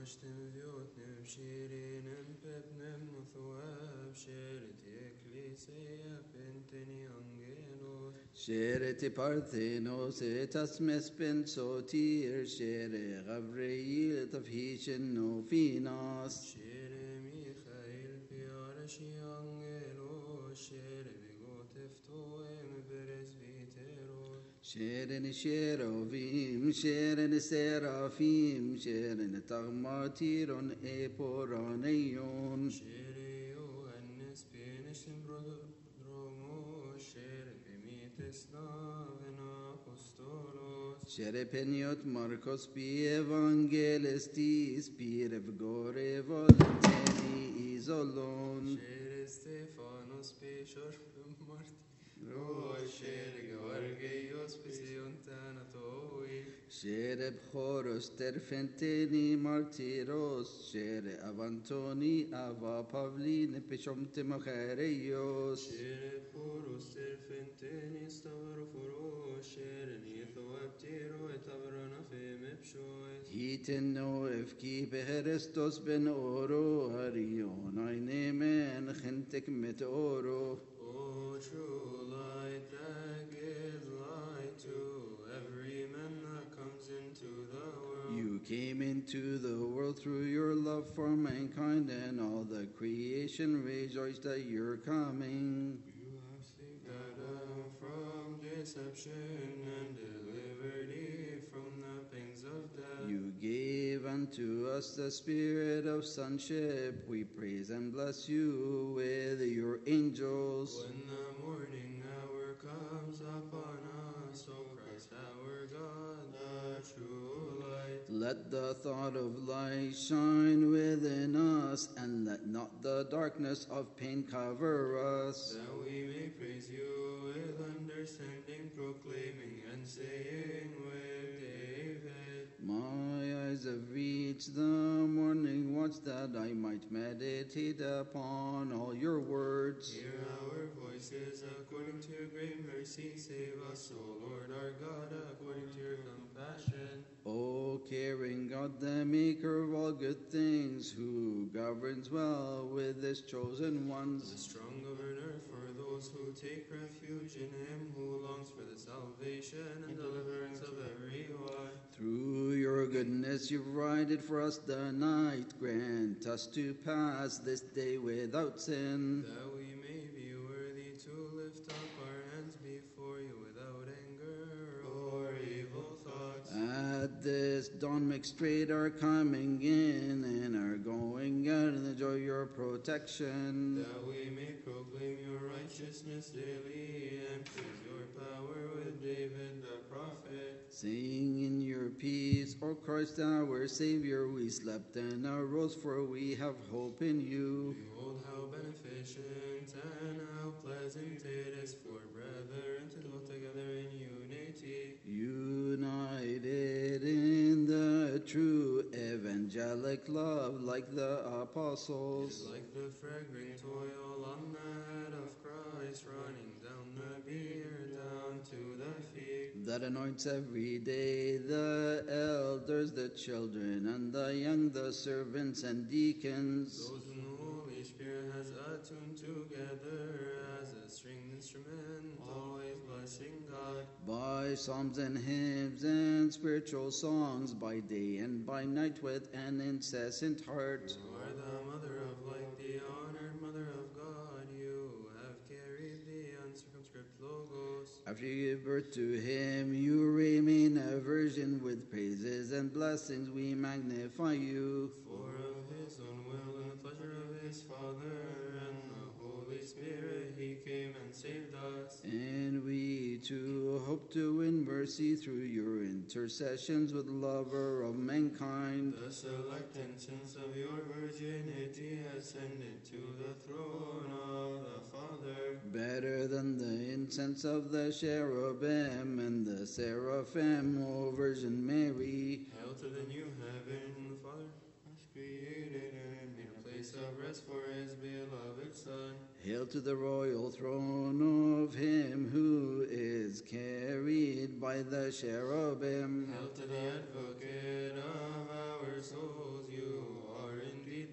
Shereti Parthenos etas mespin sotir shere Gabriel tafhishin no finas Shere Michael Piarashi Angelo Shere Bigoteftoem Beresvitero Shereni Sherovim Shereni Serafim Shereni Tagmatiron Eporaneion Shere Johannes Penishim Dromo Shere Pimites Naven Apostolos Shere Peniot Marcos Pi Evangelistis Pirev Gore Volenteni Isolon Shere Stefanos Peshor Martiro Shere Georgios Pisiontanatoi Shere Bchoros Terfenteni Martiros Shere Avantoni Ava Pavli Nepishom Timochareios Shere Poros Terfenteni Stavroforos Shere Nithoaptero Etavrana Femepshois Hiteno Efki Beherestos Ben Oro Arion Ainemen Gentek Met Oro O true light that gives light to every man that comes into the world. You came into the world through your love for mankind, and all the creation rejoiced at your coming. You have saved Adam from deception and delivered Eve from the pangs of death. You gave unto us the spirit of sonship. We praise and bless you with your angels. When the morning hour comes upon us, O Christ our God, the true light. Let the thought of light shine within us, and let not the darkness of pain cover us. That we may praise you with understanding, proclaiming and saying with David. My eyes have reached the morning watch, that I might meditate upon all your words. Hear our voices according to your great mercy. Save us, O Lord our God, according to your compassion. O caring God, the maker of all good things, who governs well with his chosen The ones. strong governor for those who take refuge in him, who longs for the salvation and deliverance of everyone. Through your goodness you provided for us the night. Grant us to pass this day without sin. That we may be worthy to lift up our hands before you without anger or evil thoughts. At this dawn make straight our coming in and our going out, and enjoy your protection. That we may proclaim your righteousness daily and praise your power with David the prophet. Sing in your peace, O Christ our Savior. We slept and arose, for we have hope in you. Behold how beneficent and how pleasant it is for brethren to dwell together in unity. United in the true evangelic love, like the apostles. It's like the fragrant oil on the head of Christ, running down the beard, down to the feet. That anoints every day the elders, the children, and the young, the servants and deacons. Those whom the Holy Spirit has attuned together as a stringed instrument, always blessing God. By psalms and hymns and spiritual songs, by day and by night with an incessant heart. You are the mother of light, the honored mother of God. You have carried the uncircumscribed Logos. After you give birth to him, you remain a virgin. With praises and blessings we magnify you. For of his own will and the pleasure of his Father and the Holy Spirit, he came and saved us. And we too hope to win mercy through your intercessions with the lover of mankind. The select incense of your virginity ascended to the throne of the Father. Better than the incense of the cherubim and the seraphim, O Virgin Mary. Hail to the new heaven, the Father has created and made a place of rest for his beloved Son. Hail to the royal throne of him who is carried by the cherubim. Hail to the advocate of our souls, you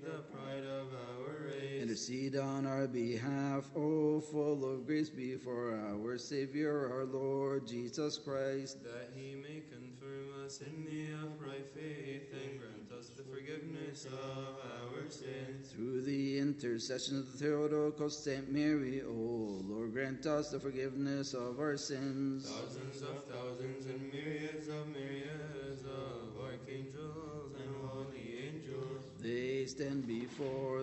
the pride of our race. Intercede on our behalf, O full of grace, before our Savior, our Lord Jesus Christ. That he may confirm us in the upright faith and grant us the forgiveness of our sins. Through the intercession of the Theotokos Saint Mary, O Lord, grant us the forgiveness of our sins. Thousands and myriads of archangels and holy angels. They stand before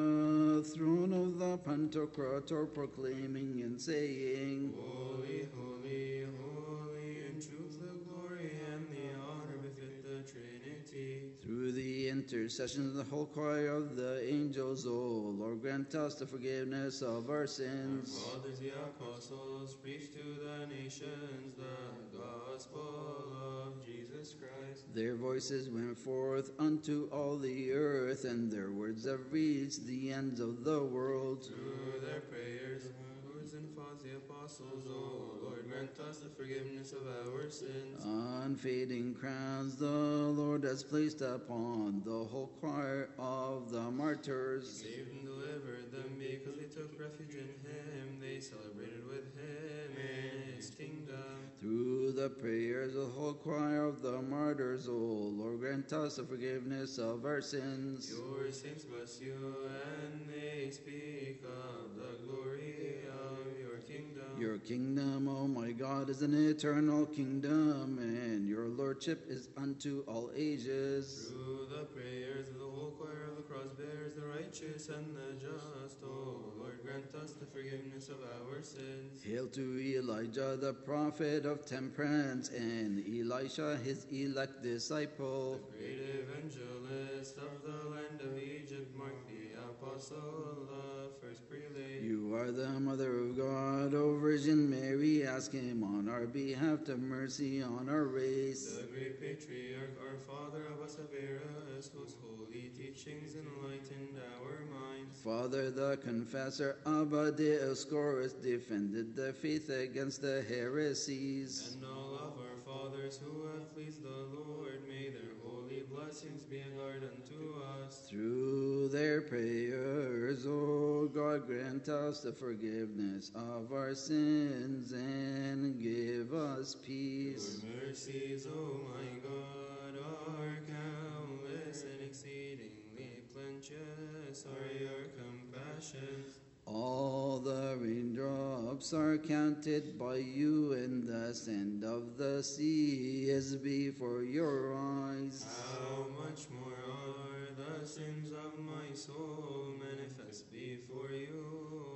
the throne of the Pantocrator, proclaiming and saying, Holy, holy, holy, in truth the glory and the honor befit the Trinity. Through the intercession of the whole choir of the angels, O Lord, grant us the forgiveness of our sins. Our fathers, the apostles, preached to the nations the gospel of Jesus Christ. Their voices went forth unto all the earth, and their words have reached the ends of the world. Through their prayers, whose and fathers, the apostles, O Lord, grant us the forgiveness of our sins. Unfading crowns the Lord has placed upon the whole choir of the martyrs. Saved and delivered them because they took refuge in him. They celebrated with him in his kingdom. Through the prayers of the whole choir of the martyrs, O Lord, grant us the forgiveness of our sins. Your saints bless you, and they speak of the glory of your kingdom. Your kingdom, O my God, is an eternal kingdom, and your lordship is unto all ages. Through the prayers of the whole choir of the cross bears, the righteous and the just, O Lord, grant us the forgiveness of our sins. Hail to Elijah, the prophet of temperance, and Elisha, his elect disciple. The great evangelist of the land of Egypt, Mark the apostle, the first prelate. You are the Mother of God, O Virgin Mary, ask him on our behalf to have mercy on our race. The great patriarch, our father of Severus, whose holy teachings enlightened our minds. Father, the confessor Abba de Escorus, defended the faith against the heresies. And all of our fathers who have pleased the Lord, may their holy blessings be a guard unto us. Through their prayers, O God, grant us the forgiveness of our sins and give us peace. Your mercies, O my God, are countless and exceedingly plenteous are your compassions. All the raindrops are counted by you, and the sand of the sea is before your eyes. How much more are the sins of my soul manifest before you,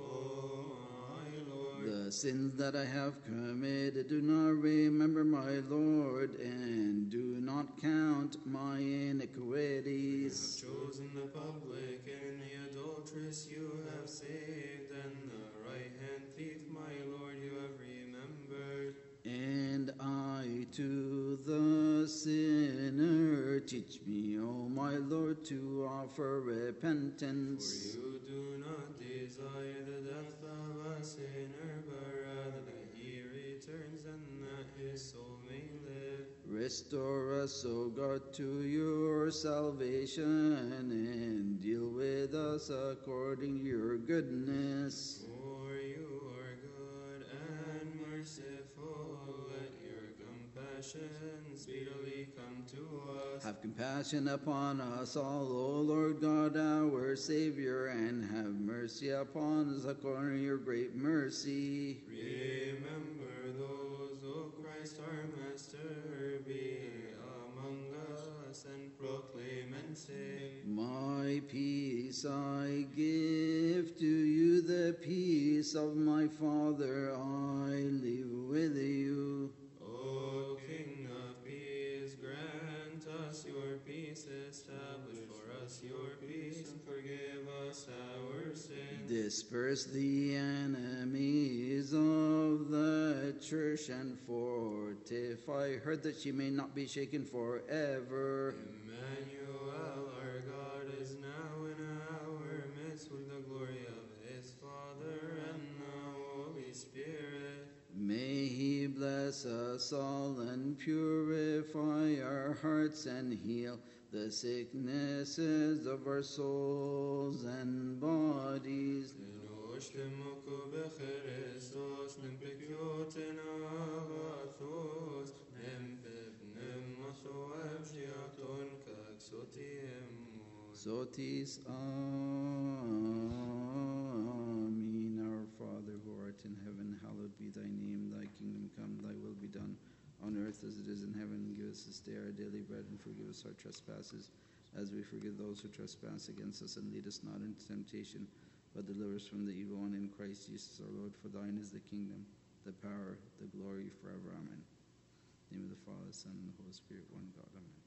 O my Lord. The sins that I have committed do not remember, my Lord, and do not count my iniquities. You have chosen the public, and the adulteress you have saved, and the right-hand thief, my Lord, you have remembered. And I to the sinner, teach me, O my Lord, to offer repentance. For you do not desire the death of a sinner, but rather that he returns and that his soul may live. Restore us, O God, to your salvation, and deal with us according to your goodness. For you are good and merciful, let your compassion speedily come to us. Have compassion upon us all, O Lord God, our Savior, and have mercy upon us according to your great mercy. Remember those, O Christ our Master, be among us and proclaim and say, My peace I give to you, the peace of my Father I leave with you. O King of peace, grant us your peace, establish for us your peace, and forgive us our sins. Disperse the enemies of the church and fortify her that she may not be shaken forever. Emmanuel, our God, is now in our midst with the glory of his Father and the Holy Spirit. May he bless us all and purify our hearts and heal the sicknesses of our souls and bodies. نشتمك بخريستوس نمبكيوتنا غاثوس نمثوابجياتون كاكسوتيموس. Sotis, Amen. Our Father who art in heaven, hallowed be thy name. Thy kingdom come, thy will be done, on earth as it is in heaven. Give us this day our daily bread, and forgive us our trespasses, as we forgive those who trespass against us. And lead us not into temptation, but deliver us from the evil one. In Christ Jesus our Lord, for thine is the kingdom, the power, the glory forever. Amen. In the name of the Father, Son, and the Holy Spirit, one God. Amen.